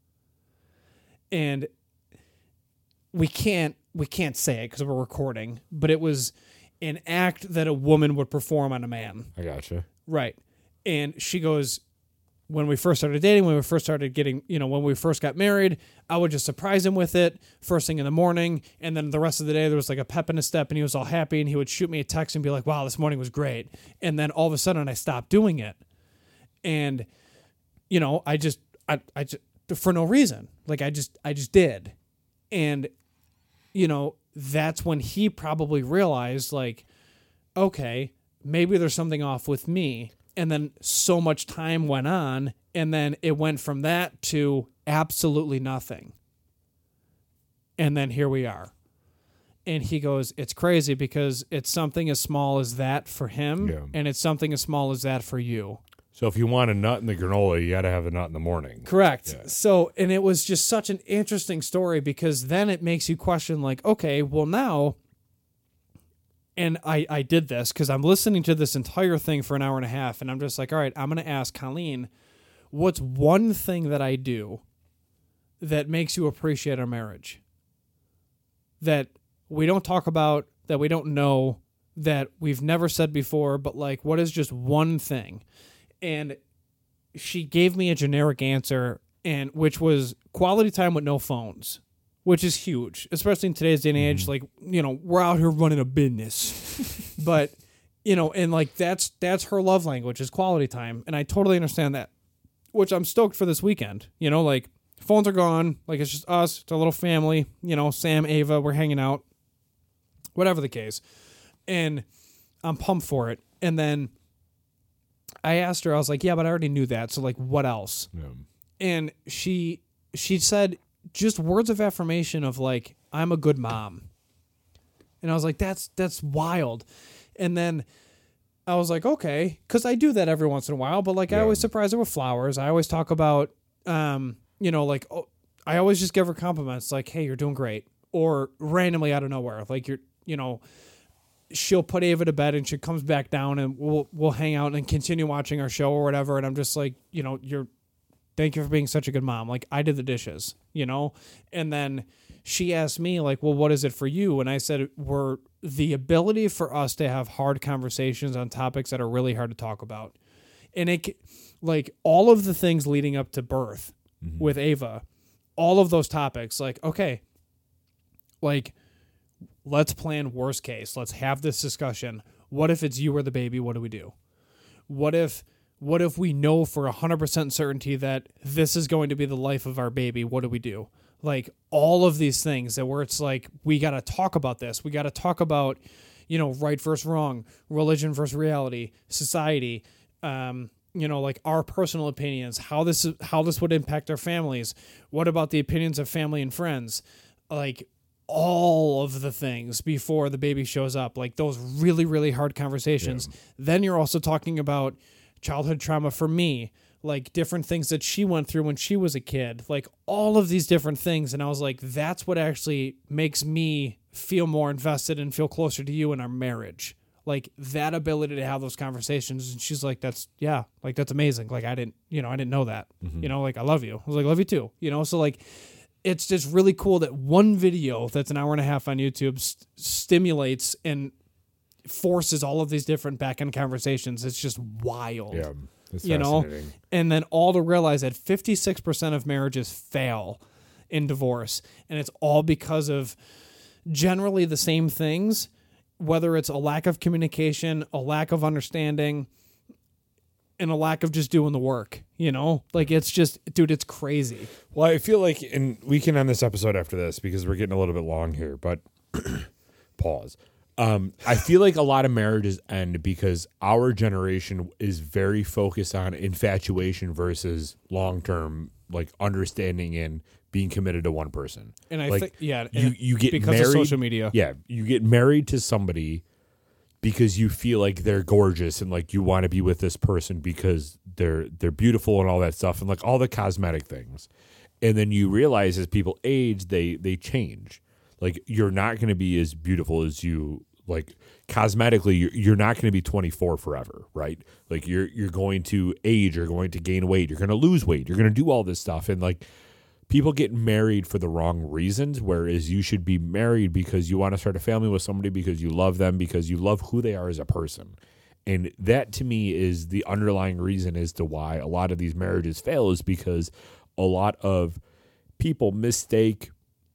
And we can't we can't say it because we're recording, but it was an act that a woman would perform on a man. I gotcha. Right. And she goes, when we first started dating, when we first started getting, you know, when we first got married, I would just surprise him with it first thing in the morning. And then the rest of the day, there was like a pep in his step and he was all happy and he would shoot me a text and be like, wow, this morning was great. And then all of a sudden I stopped doing it. And, you know, I just, I, I just, for no reason, like I just, I just did. And, you know, that's when he probably realized like, okay, maybe there's something off with me. And then so much time went on, and then it went from that to absolutely nothing. And then here we are. And he goes, it's crazy because it's something as small as that for him, Yeah. and it's something as small as that for you. So if you want a nut in the granola, you got to have a nut in the morning. Correct. Yeah. So, and it was just such an interesting story because then it makes you question like, okay, well now, and I, I did this because I'm listening to this entire thing for an hour and a half and I'm just like, all right, I'm going to ask Colleen, what's one thing that I do that makes you appreciate our marriage? That we don't talk about, that we don't know, that we've never said before, but like, what is just one thing? And she gave me a generic answer, and which was quality time with no phones, which is huge, especially in today's day and age. Like, you know, we're out here running a business, but you know, and like that's that's her love language is quality time, and I totally understand that. Which I'm stoked for this weekend. You know, like phones are gone, like it's just us, it's a little family. You know, Sam, Ava, we're hanging out, whatever the case, and I'm pumped for it. And then I asked her, I was like, yeah, but I already knew that. So like, what else? Yeah. And she, she said just words of affirmation of like, I'm a good mom. And I was like, that's, that's wild. And then I was like, okay. Cause I do that every once in a while, but like, I Yeah. always surprise her with flowers. I always talk about, um, you know, like, oh, I always just give her compliments. Like, hey, you're doing great. Or randomly out of nowhere. Like you're, you know, she'll put Ava to bed and she comes back down and we'll we'll hang out and continue watching our show or whatever. And I'm just like, you know, you're thank you for being such a good mom. Like I did the dishes, you know? And then she asked me like, well, what is it for you? And I said, we're the ability for us to have hard conversations on topics that are really hard to talk about. And it like all of the things leading up to birth mm-hmm. with Ava, all of those topics, like, okay, like, let's plan worst case. Let's have this discussion. What if it's you or the baby? What do we do? What if What if we know for one hundred percent certainty that this is going to be the life of our baby? What do we do? Like all of these things that where it's like, we got to talk about this. We got to talk about, you know, right versus wrong, religion versus reality, society, um, you know, like our personal opinions, how this, how this would impact our families. What about the opinions of family and friends? Like all of the things before the baby shows up, like those really, really hard conversations. Yeah. Then you're also talking about childhood trauma for me, like different things that she went through when she was a kid, like all of these different things. And I was like, that's what actually makes me feel more invested and feel closer to you in our marriage. Like that ability to have those conversations. And she's like, that's, yeah, like that's amazing. Like I didn't, you know, I didn't know that, mm-hmm. you know, like I love you. I was like, love you too, you know? So like, it's just really cool that one video that's an hour and a half on YouTube st- stimulates and forces all of these different back end conversations. It's just wild. Yeah. It's you know, and then all to realize that fifty-six percent of marriages fail in divorce. And it's all because of generally the same things, whether it's a lack of communication, a lack of understanding, and a lack of just doing the work, you know, like it's just, dude, it's crazy. Well, I feel like, and we can end this episode after this because we're getting a little bit long here, but pause. Um, I feel like a lot of marriages end because our generation is very focused on infatuation versus long-term, like understanding and being committed to one person. And I like, think, yeah, you, you get because married, of social media. Yeah. You get married to somebody because you feel like they're gorgeous and like you want to be with this person because they're, they're beautiful and all that stuff. And like all the cosmetic things. And then you realize as people age, they, they change. Like, you're not going to be as beautiful as you, like, cosmetically, you're, you're not going to be twenty-four forever, right? Like, you're you're going to age, you're going to gain weight, you're going to lose weight, you're going to do all this stuff. And, like, people get married for the wrong reasons, whereas you should be married because you want to start a family with somebody because you love them, because you love who they are as a person. And that, to me, is the underlying reason as to why a lot of these marriages fail, is because a lot of people mistake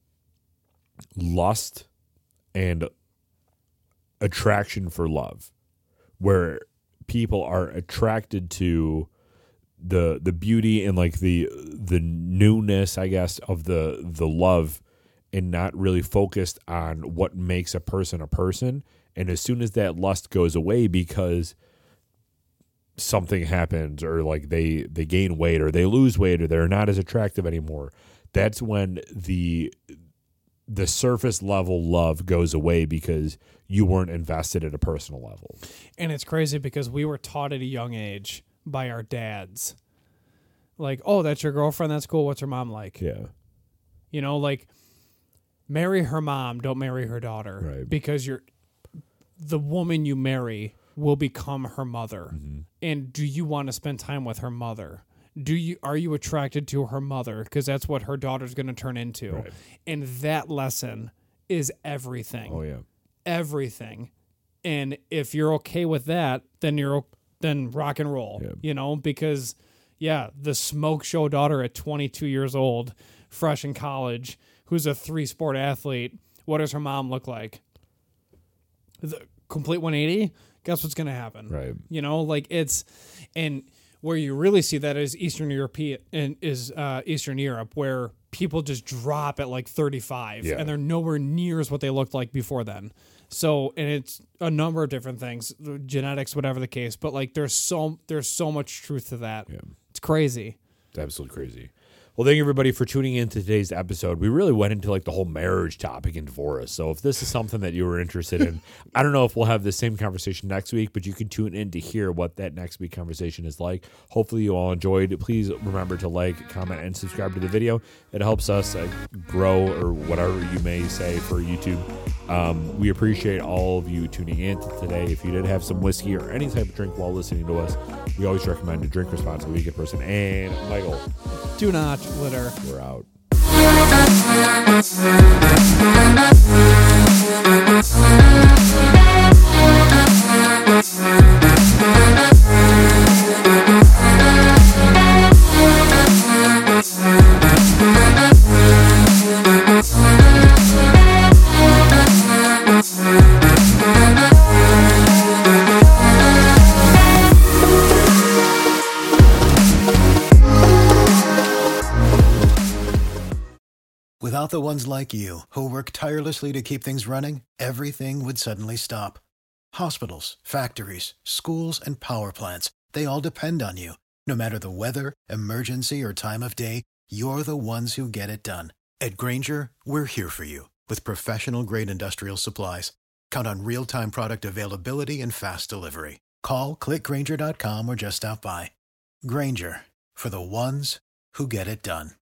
lust and attraction for love, where people are attracted to the the beauty and like the the newness, I guess, of the the love, and not really focused on what makes a person a person. And as soon as that lust goes away because something happens, or like they they gain weight or they lose weight or they're not as attractive anymore, that's when the the surface level love goes away because you weren't invested at a personal level. And it's crazy because we were taught at a young age by our dads, like, oh, that's your girlfriend, that's cool, what's her mom like? Yeah. You know, like, marry her mom, don't marry her daughter. Right. Because you're the woman you marry will become her mother. Mm-hmm. And do you want to spend time with her mother? Do you are you attracted to her mother? Because that's what her daughter's going to turn into. Right. And that lesson is everything. Oh, yeah. Everything. And if you're okay with that, then you're then rock and roll. Yeah. You know, because, yeah, the smoke show daughter at twenty-two years old, fresh in college, who's a three-sport athlete, what does her mom look like? The complete one eighty? Guess what's going to happen? Right. You know, like it's... and where you really see that is Eastern European and is uh, Eastern Europe, where people just drop at like thirty-five, yeah. and they're nowhere near as what they looked like before then. So, and it's a number of different things, genetics, whatever the case. But like, there's so there's so much truth to that. Yeah. It's crazy. It's absolutely crazy. Well, thank you, everybody, for tuning in to today's episode. We really went into like the whole marriage topic and divorce. So if this is something that you were interested in, I don't know if we'll have the same conversation next week, but you can tune in to hear what that next week conversation is like. Hopefully you all enjoyed. Please remember to like, comment, and subscribe to the video. It helps us uh, grow, or whatever you may say, for YouTube. Um, we appreciate all of you tuning in today. If you did have some whiskey or any type of drink while listening to us, we always recommend to drink responsibly. Good person. And Michael, do not litter. We're out. Without the ones like you, who work tirelessly to keep things running, everything would suddenly stop. Hospitals, factories, schools, and power plants, they all depend on you. No matter the weather, emergency, or time of day, you're the ones who get it done. At Grainger, we're here for you with professional-grade industrial supplies. Count on real-time product availability and fast delivery. Call, click Grainger dot com, or just stop by. Grainger, for the ones who get it done.